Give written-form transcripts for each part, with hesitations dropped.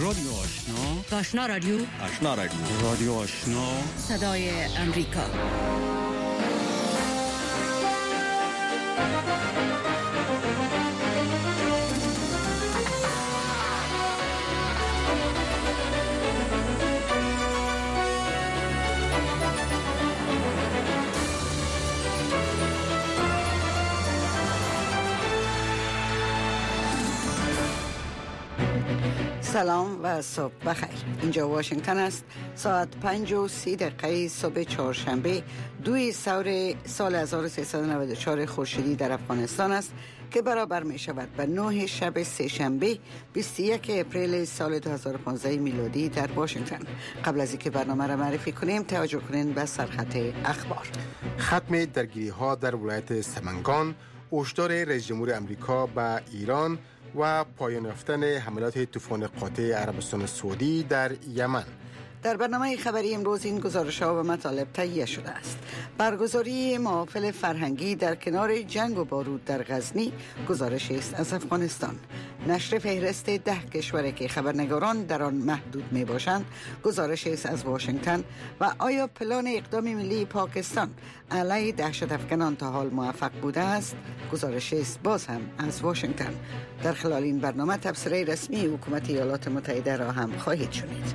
رادیو آشنا. آشنا رادیو. آشنا رادیو. رادیو آشنا. صدای امریکا. سلام و صبح بخیر. اینجا واشنگتن است. ساعت 5:30 صبح چهارشنبه 2 سال 1394 خورشیدی در افغانستان است که برابر می شود به 9 شب سه‌شنبه 21 اپریل سال 2015 میلادی در واشنگتن. قبل از اینکه برنامه را معرفی کنیم توجه کنین به سرخط اخبار. ختم درگیری ها در ولایت سمنگان، هشدار رئیس جمهور آمریکا به ایران و پایان یافتن حملات طوفان قاطع عربستان سعودی در یمن. در برنامه خبری امروز این گزارش‌ها و مطالب تهیه شده است. برگزاری محافل فرهنگی در کنار جنگ و بارود در غزنی، گزارشی است از افغانستان. نشر فهرست 10 کشوری که خبرنگاران در آن محدود می باشند، گزارشی است از واشنگتن. و آیا پلان اقدام ملی پاکستان علیه دهشت افکنان تا حال موفق بوده است؟ گزارشی است باز هم از واشنگتن. در خلال این برنامه تبصره رسمی حکومت ایالات متحده را هم خواهید شنید.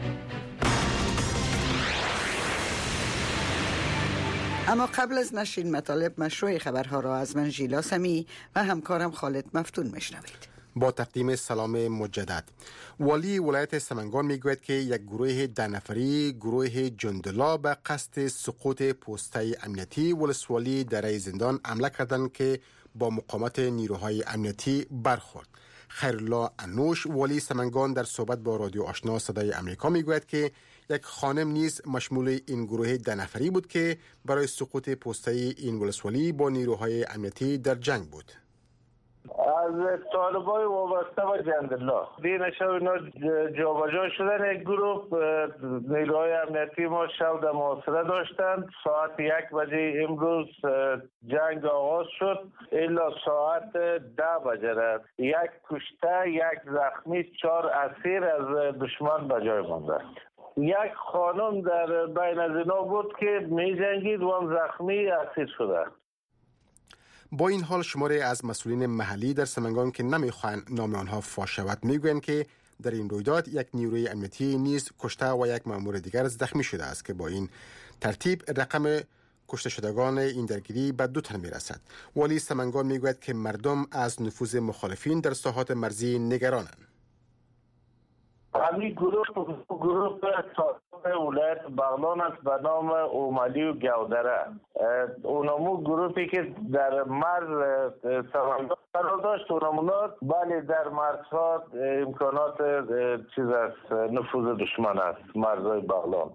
اما قبل از نشر این مطالب، مشروع خبرها را از من ژیلا سمی و همکارم خالد مفتون میشنوید. با تقدیم سلام مجدد. والی ولایت سمنگان میگوید که یک گروه 10 نفری، گروه جندلا، به قصد سقوط پوسته امنیتی ولسوالی دره زندان حمله کردند که با مقاومت نیروهای امنیتی برخورد. خیرالله انوش والی سمنگان در صحبت با رادیو آشنا صدای امریکا میگوید که یک خانم نیز مشمول این گروه 10 نفری بود که برای سقوط پوسته این ولسوالی با نیروهای امنیتی در جنگ بود. از طالبای وابسته به جندلا دین شب اینا جابجا شدن. یک گروه نیروهای امنیتی ما شب در محاصره داشتند. ساعت 1 بجه امروز جنگ آغاز شد الا ساعت 10 بجه رد. 1 کشته، 1 زخمی، 4 اسیر از دشمن به جای مانده. یک خانم در بین از اینا بود که می جنگید و هم زخمی اسیر شده. با این حال شماری از مسئولین محلی در سمنگان که نمیخواهند نام آنها فاش شود میگویند که در این رویداد یک نیروی امنیتی نیز کشته و یک مأمور دیگر زخمی شده است که با این ترتیب رقم کشته شدگان این درگیری به 2 تن میرسد. والی سمنگان میگوید که مردم از نفوذ مخالفین در ساحات مرزی نگرانند. همین گروه ساکن ولایت بغلان است به نام اوملی و گودره. اونمو گروهی که در مرز سمنگان قرار داشت. اونمونا بله در مرزها امکانات چیز است، نفوذ دشمن است. مرزهای بغلان.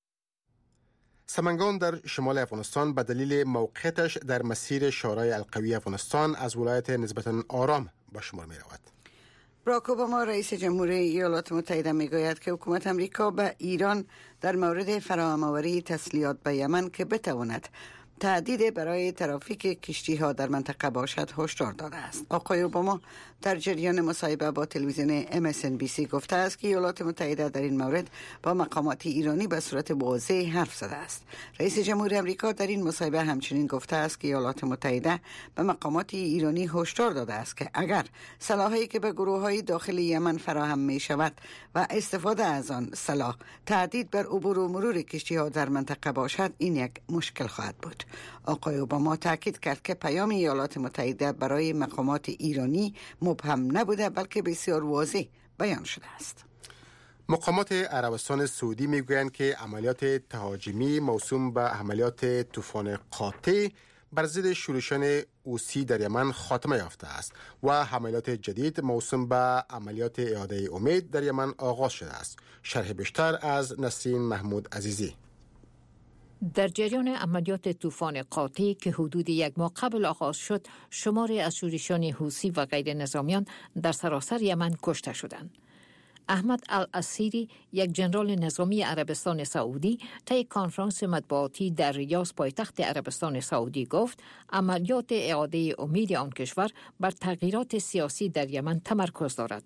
سمنگان در شمال افغانستان به دلیل موقعیتش در مسیر شورای القوی افغانستان از ولایت نسبتاً آرام به شمار می رود. باراک اوباما رئیس جمهور ایالات متحده میگوید که حکومت امریکا به ایران در مورد فراهم‌آوری تسلیحات به یمن که بتواند تهدید برای ترافیک کشتی‌ها در منطقه باشد هشدار داده است. آقای اوباما در جریان مصاحبه با تلویزیون MSNBC گفته است که ایالات متحده در این مورد با مقامات ایرانی به صورت واضح حرف زده است. رئیس جمهور آمریکا در این مصاحبه همچنین گفته است که ایالات متحده به مقامات ایرانی هشدار داده است که اگر سلاحی که به گروه‌های داخل یمن فراهم می شود و استفاده از آن سلاح تهدید بر عبور و مرور کشتی‌ها در منطقه باشد، این یک مشکل خواهد بود. آقای اوباما تاکید کرد که پیام ایالات متحده برای مقامات ایرانی مبهم نبوده بلکه بسیار واضح بیان شده است. مقامات عربستان سعودی میگویند که عملیات تهاجمی موسوم به عملیات طوفان قاطع بر ضد شورشان حوثی در یمن خاتمه یافته است و حملات جدید موسوم به عملیات اعاده امید در یمن آغاز شده است. شرح بیشتر از نسرین محمود عزیزی. در جریان عملیات طوفان قاطع که حدود 1 ماه قبل آغاز شد، شماری از شورشیان حوثی و غیر نظامیان در سراسر یمن کشته شدند. احمد الاسیری، یک ژنرال نظامی عربستان سعودی، طی کنفرانس مطبوعاتی در ریاض پایتخت عربستان سعودی گفت عملیات اعاده امید آن کشور بر تغییرات سیاسی در یمن تمرکز دارد.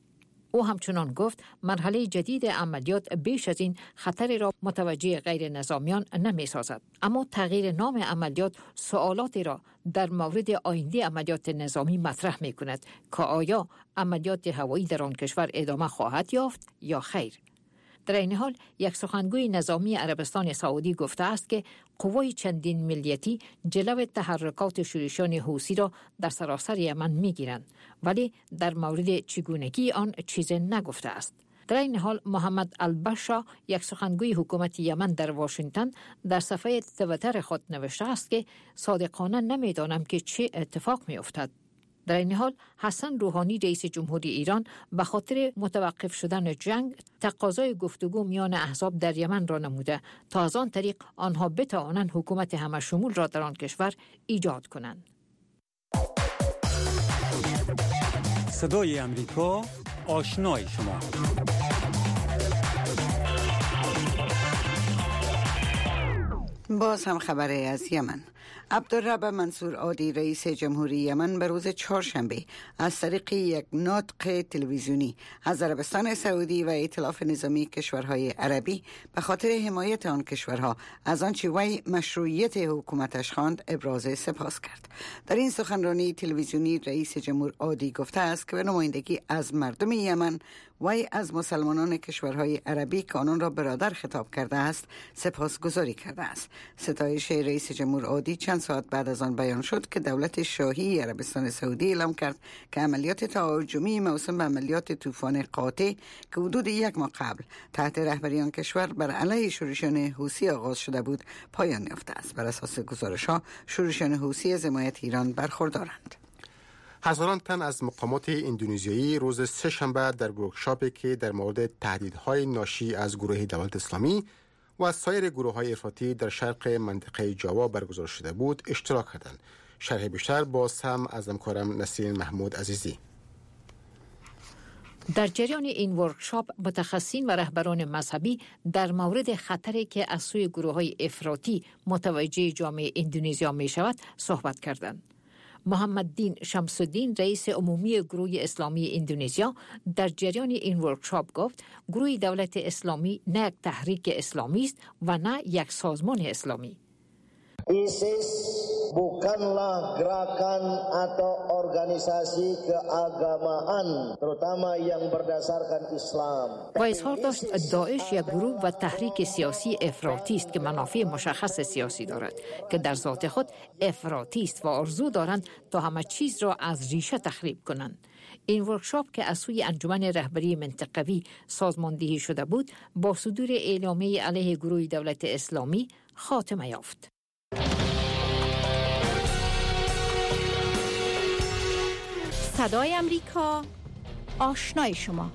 او همچنان گفت مرحله جدید عملیات بیش از این خطری را متوجه غیر نظامیان نمی سازد. اما تغییر نام عملیات سوالاتی را در مورد آینده عملیات نظامی مطرح می کند که آیا عملیات هوایی در آن کشور ادامه خواهد یافت یا خیر. در این حال یک سخنگوی نظامی عربستان سعودی گفته است که قوای چندین ملیتی جلو تحرکات شورشیان حوثی را در سراسر یمن می‌گیرند، ولی در مورد چگونگی آن چیزی نگفته است. در این حال محمد البشا، یک سخنگوی حکومت یمن در واشنگتن، در صفحه توییتر خود نوشته است که صادقانه نمی‌دانم که چه اتفاق می‌افتد. در این حال حسن روحانی رئیس جمهوری ایران به خاطر متوقف شدن جنگ تقاضای گفتگو میان احزاب در یمن را نموده تا از آن طریق آنها بتوانند حکومت همه‌شمول را در آن کشور ایجاد کنند. صدای امریکا، آشنای شما. باز هم خبری از یمن. عبدالرب منصور عادی رئیس جمهوری یمن به روز چهارشنبه از طریق یک نطق تلویزیونی از عربستان سعودی و ائتلاف نظامی کشورهای عربی به خاطر حمایت آن کشورها از آنچه وی مشروعیت حکومتش خواند ابراز سپاس کرد. در این سخنرانی تلویزیونی رئیس جمهور عادی گفته است که به نمایندگی از مردم یمن وی از مسلمانان کشورهای عربی که آنان را برادر خطاب کرده است سپاسگزاری کرده است. ستایش رئیس جمهور عادی چند ساعت بعد از آن بیان شد که دولت شاهی عربستان سعودی اعلام کرد که عملیات تهاجمی موسوم به عملیات طوفان قاطع که حدود یک ماه قبل تحت رهبری آن کشور بر علیه شورشیان حوثی آغاز شده بود پایان یافته است. بر اساس گزارش‌ها شورشیان حوثی از حمایت ایران برخوردارند. هزاران تن از مقامات اندونزیایی روز سه‌شنبه در ورکشاپی که در مورد تهدیدهای ناشی از گروه دولت اسلامی و از سایر گروه‌های افراطی در شرق منطقه جاوا برگزار شده بود اشتراک کردند. شرح بیشتر با سم از همکارم نسرین محمود عزیزی. در جریان این ورکشاپ متخصصین و رهبران مذهبی در مورد خطری که از سوی گروه‌های افراطی متوجه جامعه اندونزیا می شود صحبت کردند. محمد دین شمس الدین رئیس عمومی گروه اسلامی اندونزیا در جریان این ورکشاپ گفت گروه دولت اسلامی نه یک تحریک اسلامی است و نه یک سازمان اسلامی. ISIS bukanlah gerakan atau organisasi keagamaan terutama yang berdasarkan Islam. و اظهار داشت داعش یک گروه و تحریک سیاسی افراطی است که منافع مشخص سیاسی دارد که در ذات خود افراطی است و آرزو دارند تا همه چیز را از ریشه تخریب کنند. این ورکشاپ که از سوی انجمن رهبری منطقوی سازماندهی شده بود با صدور اعلامیه علیه گروه دولت اسلامی خاتمه یافت. صدای امریکا، آشنای شما.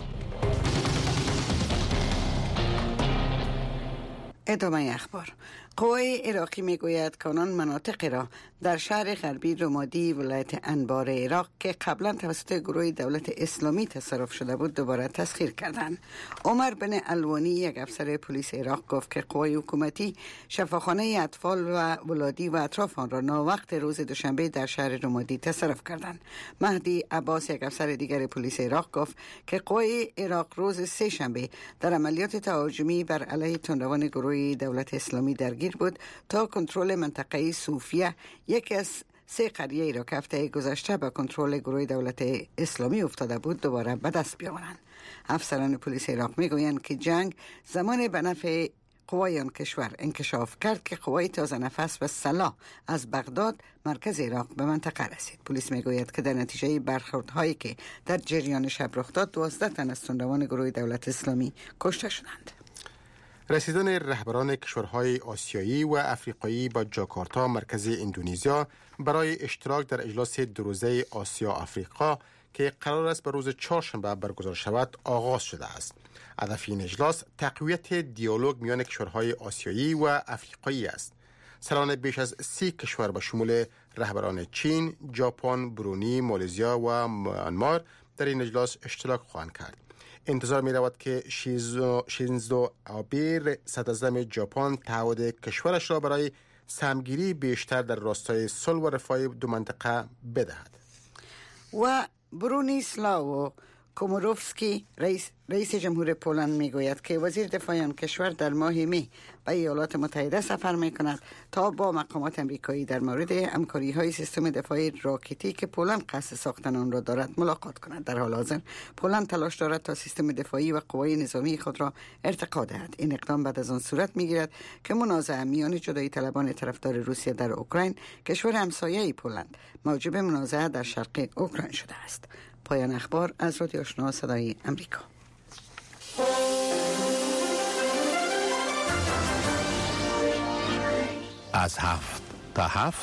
ادامه اخبار. قوای عراقی میگوید که آنان مناطقی را در شهر غربی رمادی ولایت انبار عراق که قبلا توسط گروه دولت اسلامی تصرف شده بود دوباره تسخیر کردند. عمر بن الوانی یک افسر پلیس عراق گفت که قوای حکومتی شفاخانه اطفال و ولادی و اطراف آن را ناوقت روز دوشنبه در شهر رمادی تصرف کردند. مهدی عباس یک افسر دیگر پلیس عراق گفت که قوای عراق روز سه شنبه در عملیات تهاجمی بر علیه تندروان گروه دولت اسلامی درگیر بود تا کنترل منطقه صوفیه یکی از 3 قریه را که هفته گذشته به کنترل گروه دولت اسلامی افتاده بود دوباره به دست بیاورند. افسران پلیس عراق میگویند که جنگ زمان به نفع قوای آن کشور انکشاف کرد که قوای تازه نفس و سلاح از بغداد مرکز عراق به منطقه رسید. پلیس میگوید که در نتیجه برخوردهایی که در جریان شب رخ داد 12 تن از تندروان گروه دولت اسلامی کشته شدند. رسیدن رهبران کشورهای آسیایی و افریقایی به جاکارتا مرکز اندونزیا برای اشتراک در اجلاس 2 روزه آسیا آفریقا که قرار است به روز چهارشنبه برگزار شود آغاز شده است. هدف این اجلاس تقویت دیالوگ میان کشورهای آسیایی و افریقایی است. سران بیش از 30 کشور به شمول رهبران چین، ژاپن، برونی، مالزیا و میانمار در این اجلاس اشتراک خواهند کرد. انتظار می رود که شینزو آبه صدراعظم ژاپن تعهد کشورش را برای سهمگیری بیشتر در راستای صلح و رفاه 2 منطقه بدهد. و برونیسلاو کوموروفسکی رئیس جمهور پولند میگوید که وزیر دفاع آن کشور در ماه می به ایالات متحده سفر میکند تا با مقامات امریکایی در مورد همکاری های سیستم دفاعی راکتی که پولند قصد ساختن آن را دارد ملاقات کند. در حال حاضر پولند تلاش دارد تا سیستم دفاعی و قوای نظامی خود را ارتقا دهد. این اقدام بعد از آن صورت میگیرد که منازعه میان جدایی طلبان طرفدار روسیه در اوکراین، کشور همسایه پولند، موجب منازعه در شرق اوکراین شده است. پایان اخبار از رادیو آشنا صدای امریکا. از 7 تا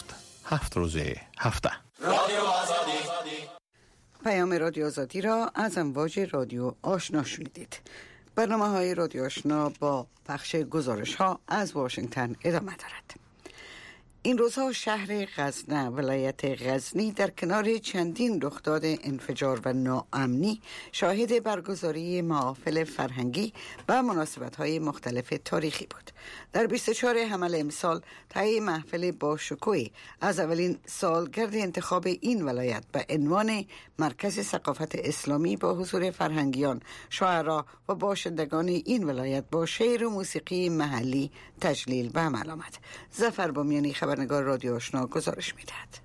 7 روز هفته رادیو آزادی. پیام رادیو آزادی را از امواج رادیو آشنا شنیدید. برنامه‌های رادیو آشنا با پخش گزارش‌ها از واشنگتن ادامه دارد. این روزها شهر غزنه ولایت غزنی در کنار چندین رخداد انفجار و ناامنی شاهد برگزاری محافل فرهنگی و مناسبت‌های مختلف تاریخی بود. در 24 حمل امسال طی محفل باشکوهی از اولین سالگرد انتخاب این ولایت به عنوان مرکز ثقافت اسلامی با حضور فرهنگیان، شاعران و باشندگان این ولایت با شعر و موسیقی محلی تجلیل به عمل آمد. ظفر بامیانی خبرنگار رادیو آشنا گزارش می‌دهد.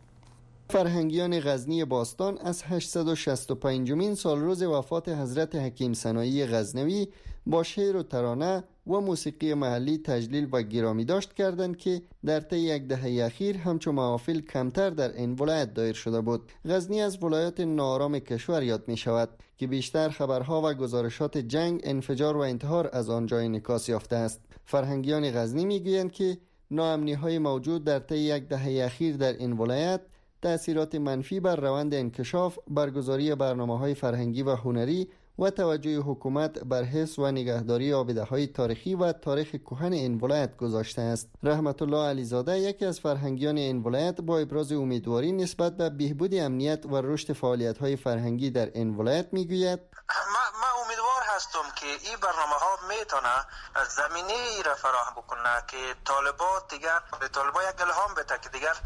فرهنگیان غزنی باستان از 865مین سالروز وفات حضرت حکیم سنایی غزنوی با شعر و ترانه و موسیقی محلی تجلیل و گرامی داشت کردند که در طی یک دهه اخیر همچون محافل کمتر در این ولایت دایر شده بود. غزنی از ولایت ناآرام کشور یاد می شود که بیشتر خبرها و گزارشات جنگ، انفجار و انتحار از آنجا انعکاس یافته است. فرهنگیان غزنی می گویند که ناامنی های موجود در طی یک دهه اخیر در این ولایت تأثیرات منفی بر روند انکشاف، برگزاری برنامه‌های فرهنگی و هنری و توجه حکومت بر حفظ و نگهداری آبده‌های تاریخی و تاریخ کهن این ولایت گذاشته است. رحمت الله علیزاده یکی از فرهنگیان این ولایت با ابراز امیدواری نسبت به بهبود امنیت و رشد فعالیت‌های فرهنگی در این ولایت میگوید: ما امیدوار هستم که این برنامه‌ها میتونه زمینه ای را فراهم بکنه که طالبات دیگر به طالبا یک الهام بده که دیگر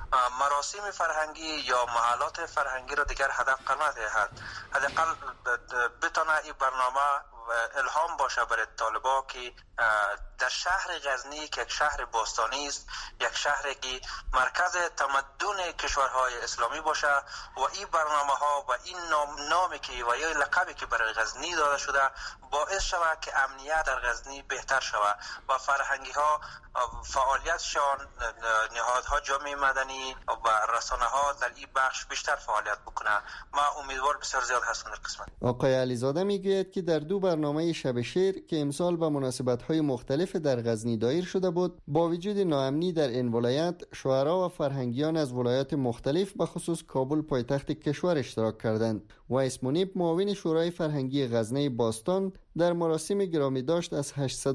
مراسم فرهنگی یا محلات فرهنگی را دیگر حداقل ندهد. حداقل بتونه این برنامه الهام باشه برای طالبا که در شهر غزنی که یک شهر باستانی است، یک شهری که مرکز تمدن کشورهای اسلامی باشه و این برنامه ها و این نامی که و یا لقبی که برای غزنی داده شده باعث شود که امنیت در غزنی بهتر شود و فرهنگی ها فعالیتشان، نهادها جامعه مدنی و رسانه ها در این بخش بیشتر فعالیت بکنه. ما امیدوار بسیار زیاد هستم در قسمت. آقای علیزاده میگوید که در دو برنامه شب شعر که امسال به مناسبت‌های مختلف در غزنی دایر شده بود، با وجود ناامنی در این ولایت، شاعران و فرهنگیان از ولایات مختلف به خصوص کابل پایتخت کشور اشتراک کردند. وایس منیب معاون شورای فرهنگی غزنی باستان در مراسم گرامی داشت از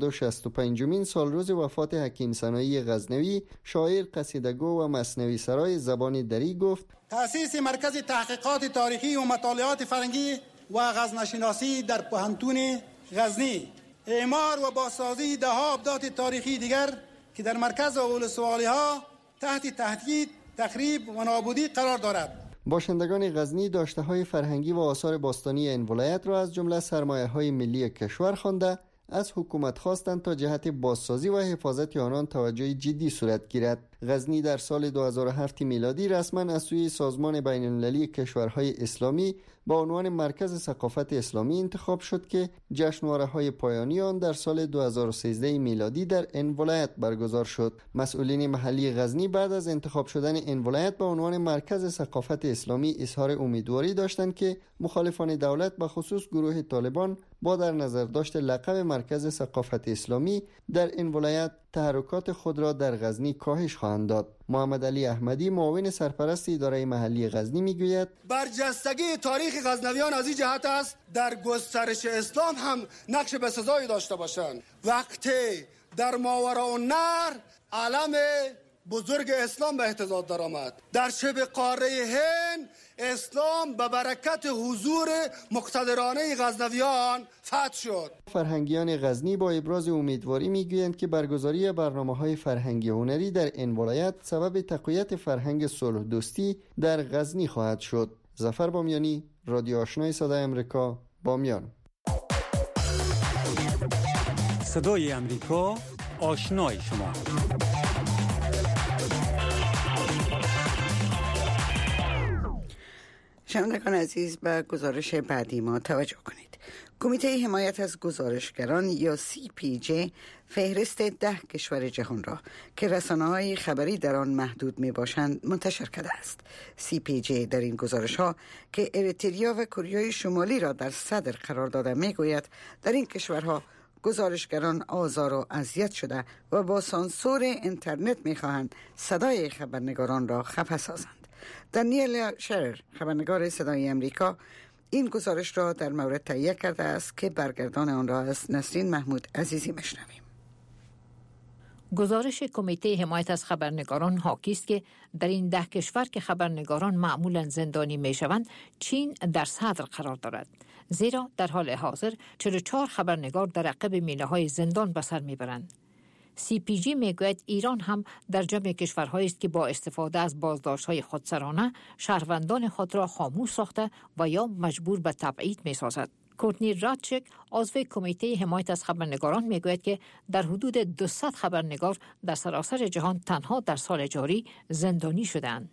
865مین سالروز وفات حکیم سنایی غزنوی، شاعر، قصیده‌گو و مثنوی سرای زبان دری گفت: تأسیس مرکز تحقیقات تاریخی و مطالعات فرهنگی و غزنشناسی در پوهنتون غزنی، اعمار و بازسازی ده‌ها ابداع تاریخی دیگر که در مرکز اولوالصالح‌ها تحت تهدید، تخریب و نابودی قرار دارد. باشندگان غزنی داشته‌های فرهنگی و آثار باستانی این ولایت را از جمله سرمایه‌های ملی کشور خوانده از حکومت خواستند تا جهت بازسازی و حفاظت آنان توجه جدی صورت گیرد. غزنی در سال 2007 میلادی رسما از سوی سازمان بین‌المللی کشورهای اسلامی با عنوان مرکز ثقافت اسلامی انتخاب شد که جشنواره‌های پایانی آن در سال 2013 میلادی در این ولایت برگزار شد. مسئولین محلی غزنی بعد از انتخاب شدن این ولایت به عنوان مرکز ثقافت اسلامی اظهار امیدواری داشتند که مخالفان دولت به خصوص گروه طالبان با در نظر داشت لقب مرکز ثقافت اسلامی در این ولایت تحرکات خود را در غزنی کاهش خواهند داد. محمد علی احمدی معاون سرپرست اداره محلی غزنی میگوید: برجستگی تاریخ غزنویان از این جهت است در گسترش اسلام هم نقش بسزایی داشته باشند. وقتی در ماوراءالنهر علم بزرگ اسلام به اهتزاز درآمد، در شبه قاره هند اسلام به برکت حضور مقتدرانه غزنویان فتح شد. فرهنگیان غزنی با ابراز امیدواری میگویند که برگزاری برنامه‌های فرهنگی هنری در این ولایت سبب تقویت فرهنگ صلح دوستی در غزنی خواهد شد. ظفر بامیانی، رادیو آشنای صدای امریکا، بامیان. صدای امریکا، آشنای شما. شنوندگان عزیز، به گزارش بعدی ما توجه کنید. کمیته حمایت از گزارشگران یا CPJ فهرست 10 کشور جهان را که رسانه‌های خبری در آن محدود می‌باشند منتشر کرده است. CPJ در این گزارش‌ها که اریتریا و کره شمالی را در صدر قرار داده می‌گوید در این کشورها گزارشگران آزار و اذیت شده و با سانسور اینترنت می‌خواهند صدای خبرنگاران را خفه سازند. دانیل شرر، خبرنگار صدای امریکا، این گزارش را در مورد تهیه کرده است که برگردان آن را از نسرین محمود عزیزی میشنویم. گزارش کمیته حمایت از خبرنگاران حاکی است که در این 10 کشور که خبرنگاران معمولا زندانی میشوند، چین در صدر قرار دارد، زیرا در حال حاضر 44 خبرنگار در عقب میله‌های زندان به سر میبرند. CPJ میگوید ایران هم در جمع کشورهایی است که با استفاده از بازداشت‌های خودسرانه شهروندان خود را خاموش ساخته و یا مجبور به تبعید می‌سازد. کورتنی راتچک، عضو کمیته حمایت از خبرنگاران، میگوید که در حدود 200 خبرنگار در سراسر جهان تنها در سال جاری زندانی شدند.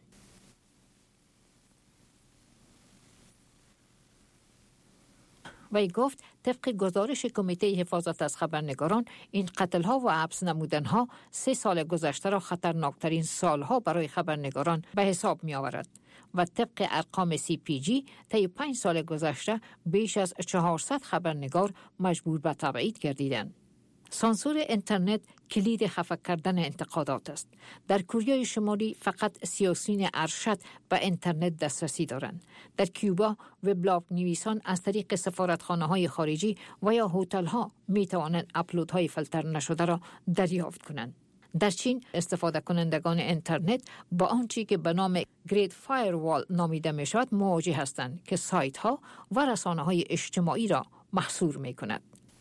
وی گفت طبق گزارش کمیته حفاظت از خبرنگاران، این قتل‌ها و حبس نمودن‌ها 3 سال گذشته را خطرناکترین سالها برای خبرنگاران به حساب می‌آورد و طبق ارقام CPJ طی 5 سال گذشته بیش از 400 خبرنگار مجبور به تبعید گردیدند. سانسور اینترنت کلید خفه کردن انتقادات است. در کره شمالی فقط سیاسیون ارشد به اینترنت دسترسی دارند. در کیوبا وبلاگ نویسان از طریق سفارتخانه‌های خارجی و یا هتل‌ها می توانند اپلودهای فیلتر نشده را دریافت کنند. در چین استفاده کنندگان اینترنت با آنچه که به نام گریت فایروال نامیده می شود مواجه هستند که سایت‌ها و رسانه‌های اجتماعی را محصور می کند.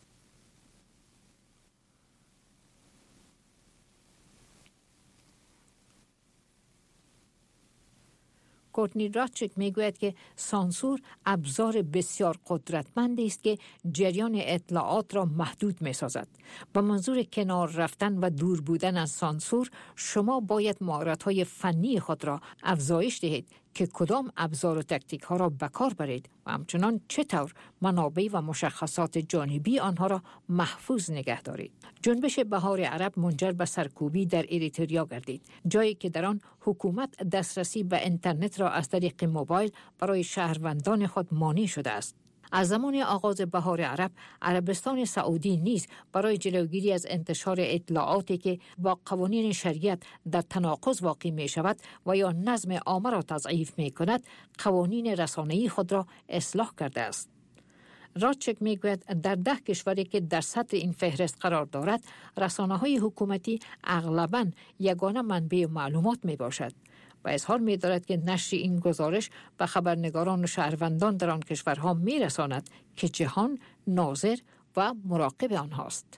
کورتنی راتچک میگوید که سانسور ابزار بسیار قدرتمندی است که جریان اطلاعات را محدود می‌سازد. به منظور کنار رفتن و دور بودن از سانسور، شما باید مهارت‌های فنی خود را افزایش دهید که کدام ابزار و تکتیک ها را به کار برید و همچنان چطور منابع و مشخصات جانبی آنها را محفوظ نگه دارید. جنبش بهار عرب منجر به سرکوبی در اریتریا گردید، جایی که در آن حکومت دسترسی به اینترنت را از طریق موبایل برای شهروندان خود مانع شده است. از زمان آغاز بهار عرب، عربستان سعودی نیز برای جلوگیری از انتشار اطلاعاتی که با قوانین شریعت در تناقض واقع می شود و یا نظم عامه را تضعیف می کند، قوانین رسانه‌ای خود را اصلاح کرده است. راتچک میگوید در 10 کشوری که در سطح این فهرست قرار دارد، رسانه‌های حکومتی اغلباً یگانه منبع معلومات می باشد و اظهار می دارد که نشر این گزارش به خبرنگاران و شهروندان در آن کشورها می رساند که جهان ناظر و مراقب آنهاست.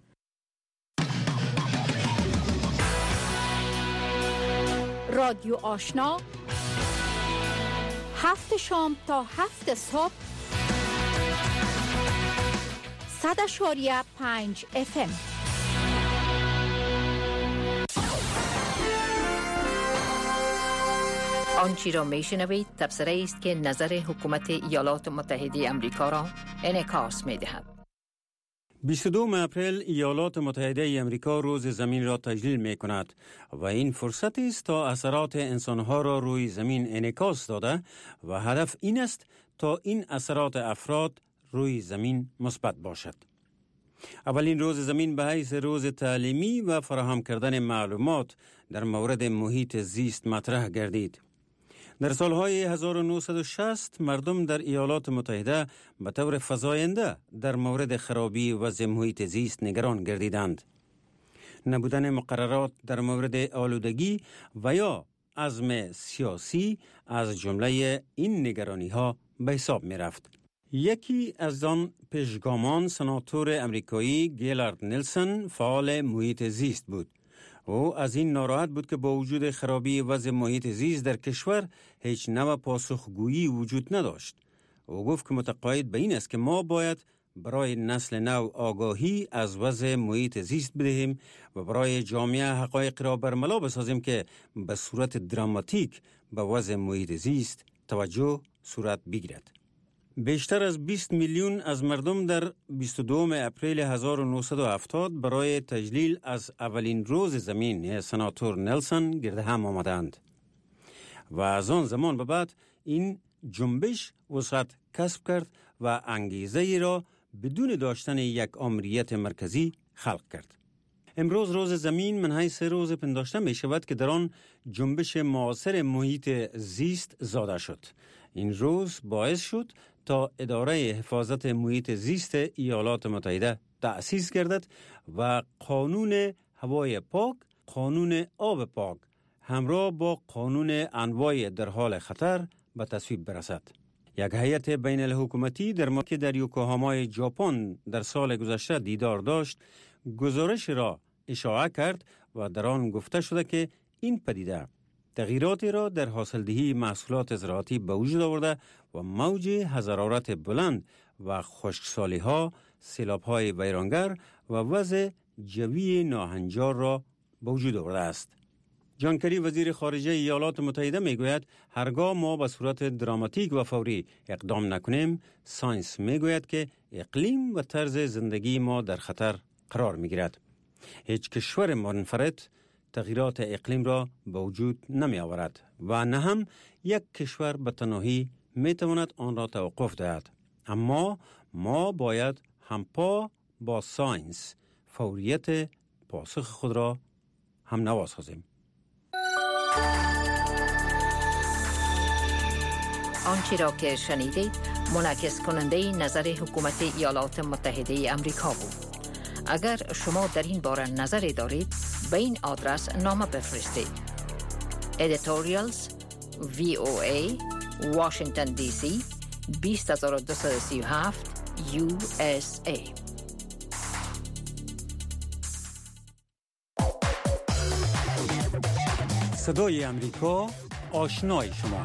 رادیو آشنا، 7 شام تا 7 صبح، 100.5 FM. آنچه را میشنوید تبصره است که نظر حکومت ایالات متحده آمریکا را انعکاس می‌دهد. 22 اپریل ایالات متحده آمریکا روز زمین را تجلیل می‌کند و این فرصتی است تا اثرات انسان‌ها را روی زمین انعکاس داده و هدف این است تا این اثرات افراد روی زمین مثبت باشد. اولین روز زمین به حیث روز تعلیمی و فراهم کردن معلومات در مورد محیط زیست مطرح گردید. در سالهای 1960 مردم در ایالات متحده به طور فزاینده در مورد خرابی وضع محیط زیست نگران گردیدند. نبودن مقررات در مورد آلودگی و یا عزم سیاسی از جمله این نگرانی ها به حساب می رفت. یکی از آن پیشگامان سناتور امریکایی گیلارد نیلسن فعال محیط زیست بود. او از این ناراحت بود که با وجود خرابی وضع محیط زیست در کشور هیچ نوع پاسخگویی وجود نداشت. او گفت که متقاعد به این است که ما باید برای نسل نو آگاهی از وضع محیط زیست بدهیم و برای جامعه حقایق را برملا بسازیم که به صورت دراماتیک به وضع محیط زیست توجه صورت بگیرد. بیشتر از 20 میلیون از مردم در 22 اپریل 1970 برای تجلیل از اولین روز زمین سناتور نلسون گرد هم آمدند و از آن زمان به بعد این جنبش وسعت کسب کرد و انگیزه ای را بدون داشتن یک آمریت مرکزی خلق کرد. امروز روز زمین من حیث روز پنداشته می شود که در آن جنبش معاصر محیط زیست زاده شد. این روز باعث شد تا اداره حفاظت محیط زیست ایالات متحده تأسیس گردد و قانون هوای پاک، قانون آب پاک همراه با قانون انواع در حال خطر به تصویب برسد. یک هیئت بین الحکومتی که در یوکوهاما ژاپن در سال گذشته دیدار داشت، گزارش را اشاعه کرد و در آن گفته شده که این پدیده تغییراتی را در حاصلدهی محصولات زراعتی به وجود آورده و موج حرارت بلند و خشکسالی‌ها، سیلاب‌های ویرانگر و وضع جوی ناهنجار را به وجود آورده است. جان کری وزیر خارجه ایالات متحده میگوید هرگاه ما به صورت دراماتیک و فوری اقدام نکنیم، ساینس میگوید که اقلیم و طرز زندگی ما در خطر قرار میگیرد. هیچ کشور منفرد تغییرات اقلیم را به وجود نمی آورد و نه هم یک کشور به تنهایی می تواند آن را توقف دهد. اما ما باید همپا با ساینس فوریت پاسخ خود را هم نوا سازیم. آنچه را که شنیدید منعکس کننده نظر حکومت ایالات متحده امریکا بود. اگر شما در این باره نظری دارید به این آدرس نامه بفرستید. Editorials VOA Washington DC 20237 USA. صدای امریکا، آشنای شما.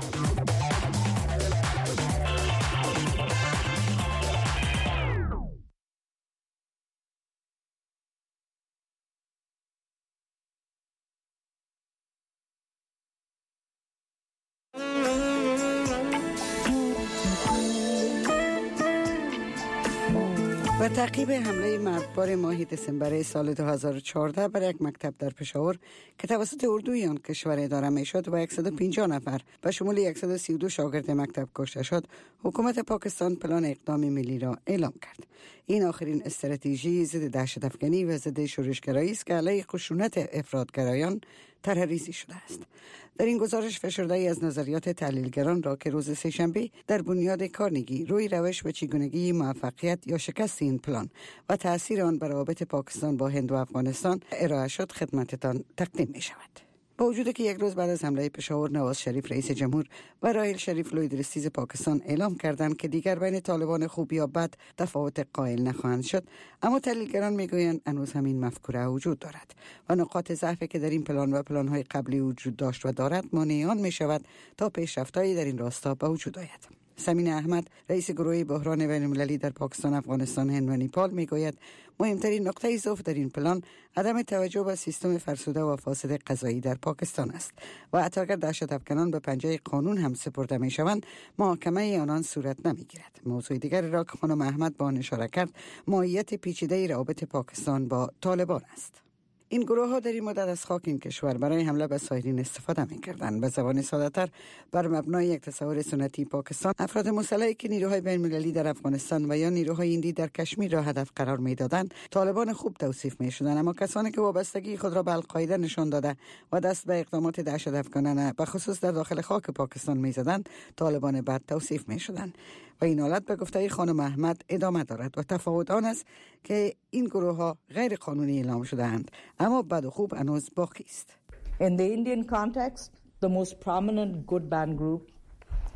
و تعقیب حمله مرگبار ماه دسامبر سال 2014 بر یک مکتب در پشاور که توسط اردوی آن کشور اداره می شد و 150 نفر به شمول 132 شاگرد مکتب کشته شد، حکومت پاکستان پلان اقدام ملی را اعلام کرد. این آخرین استراتژی ضد دهشت افکنی و ضد شورشگرایی است که علیه خشونت افراطگرایان طرح‌ریزی شده است. در این گزارش فشرده‌ای از نظریات تحلیلگران را که روز سه‌شنبه در بنیاد کارنگی روی روش و چگونگی موفقیت یا شکست این پلان و تأثیر آن بر روابط پاکستان با هند و افغانستان ارائه شد خدمتتان تقدیم می شود. با وجود که یک روز بعد از حمله پشاور نواز شریف رئیس جمهور و راحیل شریف لوی درستیز پاکستان اعلام کردند که دیگر بین طالبان خوب یا بد تفاوت قائل نخواهند شد، اما تحلیلگران میگویند هنوز همین مفکوره وجود دارد و نقاط ضعفی که در این پلان و پلان‌های قبلی وجود داشت و دارد مانع آن می‌شود تا پیشرفت‌هایی در این راستا به وجود آید. سمین احمد رئیس گروه بحران بین‌المللی در پاکستان، افغانستان، هند و نپال میگوید مهمترین نقطه ضعف در این پلان عدم توجه به سیستم فرسوده و فاسد قضایی در پاکستان است و حتی اگر دهشت افکنان به پنجه قانون هم سپرده میشوند، محاکمه آنان صورت نمیگیرد. موضوع دیگری را که خانم احمد با آن اشاره کرد ماهیت پیچیده روابط پاکستان با طالبان است. این گروه ها در این مدت از خاک این کشور برای حمله به سایرین استفاده می کردند. به زبان ساده‌تر بر مبنای یک تصور سنتی پاکستان، افراد مسلحی که نیروهای بین‌المللی در افغانستان و یا نیروهای هندی در کشمیر را هدف قرار می دادند طالبان خوب توصیف می شدند، اما کسانی که وابستگی خود را به القاعده نشان داده و دست به اقدامات دهشت افکنانه به خصوص در داخل خاک پاکستان می زدند طالبان بد توصیف می شدند. و این حالت به گفته خانم احمد ادامه دارد و تفاوت آن است که این گروه ها غیر قانونی اعلام شده‌اند، اما بد و خوب هنوز باقی است. In the Indian context, the most prominent good band group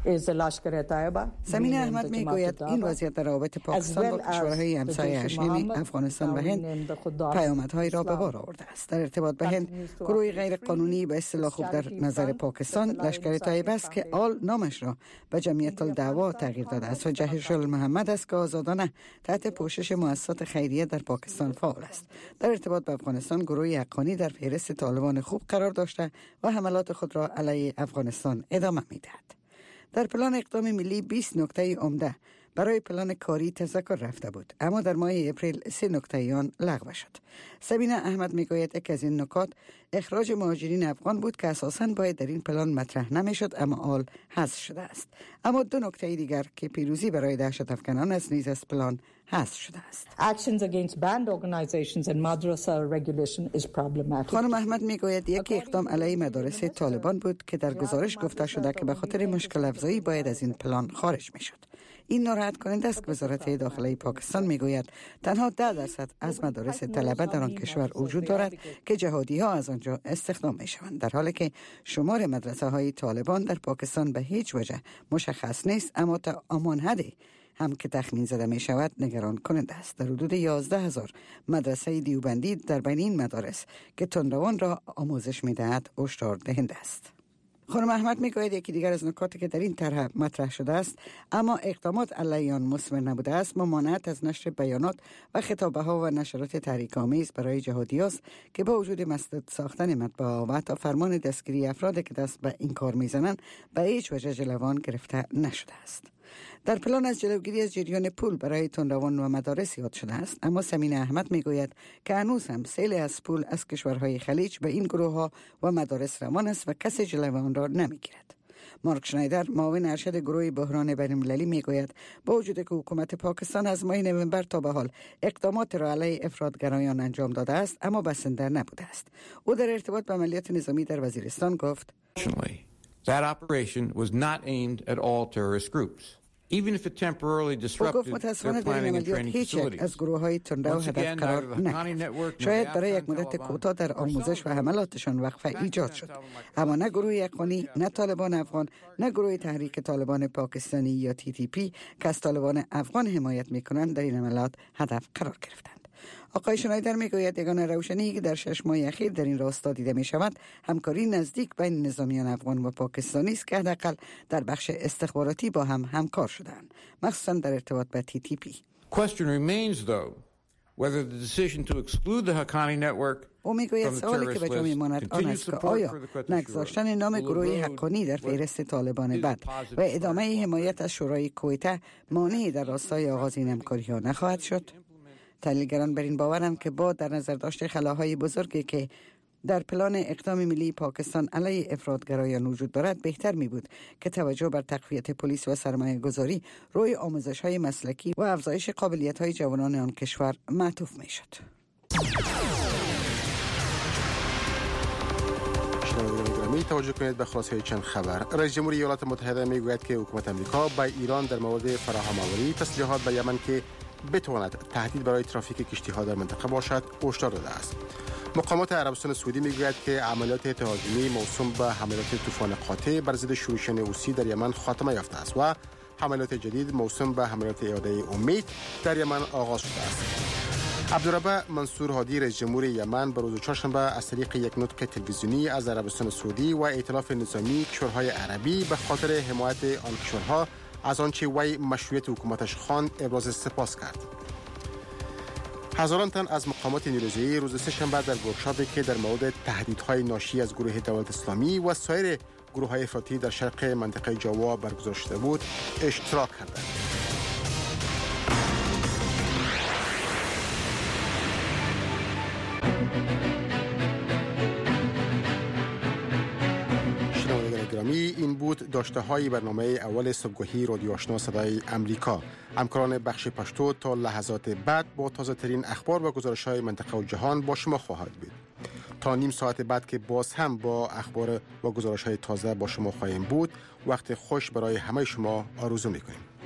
سمین احمد میگوید این وضعیت در روابط پاکستان با کشورهای همسایه اشین افغانستان و هند پیامدهایی را به بار آورده است. در ارتباط به هند، گروه غیر قانونی به اصطلاح خوب در نظر پاکستان لشکر طیبه است که آل نامش را به جمعیت الدعوا تغییر داده است و جهش المحمد است که آزادانه تحت پوشش مؤسسات خیریه در پاکستان فعال است. در ارتباط به افغانستان، گروه حقانی در فهرست طالبان خوب قرار داشته و حملات خود را علیه افغانستان ادامه می‌دهد. در پلان اقدام ملی 20 نکته عمده برای پلان کاری تذکر رفته بود، اما در ماه اپریل 3 نکته آن لغو شد. سبینه احمد میگوید یک از این نکات اخراج مهاجرین افغان بود که اساساً باید در این پلان مطرح نمیشد، اما آل حذف شده است. اما 2 نکته دیگر که پیروزی برای دهشت افکنان است نیز از پلان حذف شده است. Actions against banned organizations and madrasa regulation is problematic. خانم احمد میگوید یکی اقدام علیه مدارس طالبان بود که در گزارش گفته شده که به خاطر مشکل افزایی باید از این پلان خارج میشد. این ناراحت کننده است که وزارت داخلی پاکستان میگوید تنها 10% از مدارس طلبه در آن کشور وجود دارد که جهادی ها از آنجا استخدام می شوند، در حالی که شمار مدرسه های طالبان در پاکستان به هیچ وجه مشخص نیست، اما تا همان حدی هم که تخمین زده می شود نگران کننده است. در حدود 11,000 مدرسه دیوبندی در بین این مدارس که تندروان را آموزش می دهد هشدار دهنده است. خانم احمد میگوید یکی دیگر از نکاتی که در این طرح مطرح شده است اما اقدامات علیه آن مثمر نبوده است ممانعت از نشر بیانات و خطابه ها و نشرات تحریک آمیز برای جهادی است که با وجود مسدود ساختن مطبعه و حتی فرمان دستگیری افرادی که دست به این کار میزنند به هیچ وجه جلوان گرفته نشده است. در پلان از جلوگیری از جریان پول برای تندروان و مدارس یاد شده است، اما سمین احمد میگوید که هنوز هم سیل از پول از کشورهای خلیج به این گروه ها و مدارس روان است و کسی جلو آن را نمیگیرد. مارک شنایدر، معاون ارشد گروه بحران بین‌المللی میگوید با وجود که حکومت پاکستان از ماه نوامبر تا به حال اقدامات را علیه افراطگرایان انجام داده است اما بسنده نبوده است. او در ارتباط با عملیات نظامی در وزیرستان گفت That operation was not aimed at all terrorist groups. Even if it temporarily disrupted their planning and training facilities. از گروه‌های تنده و هدف قرار نگرفت. شاید برای یک مدت کوتاه در آموزش و حملاتشان وقفه ایجاد شد، اما نه گروه حقانی، نه طالبان افغان، نه گروه تحریک طالبان پاکستانی یا TTP که از طالبان افغان حمایت می‌کنند در این حملات هدف قرار گرفتند. آقای شنایدر میگوید یگانه روشنی که در 6 ماه اخیر در این راستا دیده می شود همکاری نزدیک بین نظامیان افغان و پاکستانی است که حداقل در بخش استخباراتی با هم همکار شدند، مخصوصا در ارتباط به TTP. Question remains though whether the decision to exclude the Haqqani network او میگوید سوالی که به جا میماند آن است که آیا نگذاشتن نام گروه حقانی در فهرست طالبان بد و ادامه حمایت از شورای کویته مانعی در راستای آغاز این همکاری‌ها نخواهد شد؟ تحلیلگران بر این باورند که با در نظر داشته خلاهای بزرگی که در پلان اقدام ملی پاکستان علیه افراطگرایان وجود دارد بهتر می بود که توجه بر تقویت پلیس و سرمایه گذاری روی آموزش های مسلکی و افزایش قابلیت های جوانان آن کشور معطوف می شد. توجه کنید به خلاصه چند خبر. رئیس جمهور ایالات متحده می گوید که حکومت آمریکا به ایران در مورد فراهم آوری تسلیحات به یمن که بتواند تهدید برای ترافیک کشتی‌ها در منطقه باشد هشدار داده است. مقامات عربستان سعودی میگوید که عملیات تهاجمی موسوم به حملات طوفان قاطع بر ضد شورش‌های حوثی در یمن خاتمه یافته است و حملات جدید موسوم به حملات اعاده امید در یمن آغاز شده است. عبدالرب منصور هادی رئیس جمهور یمن به روز چهارشنبه از طریق یک نطق تلویزیونی از عربستان سعودی و ائتلاف نظامی کشورهای عربی به خاطر حمایت آن کشورها از آنچه وی مشروعیت حکومتش خواند ابراز سپاس کرد. هزاران تن از مقامات نیروزی روز سه‌شنبه در ورکشاپی که در مورد تهدیدهای ناشی از گروه دولت اسلامی و سایر گروه‌های افراطی در شرق منطقه جاوا برگزار شده بود اشتراک کردند. این بود داشته های برنامه اول صبحگاهی رادیو آشنا صدای امریکا. همکاران بخش پشتو تا لحظات بعد با تازه ترین اخبار و گزارش های منطقه و جهان با شما خواهد بود. تا نیم ساعت بعد که باز هم با اخبار و گزارش های تازه با شما خواهیم بود. وقت خوش برای همه شما آرزو می‌کنیم.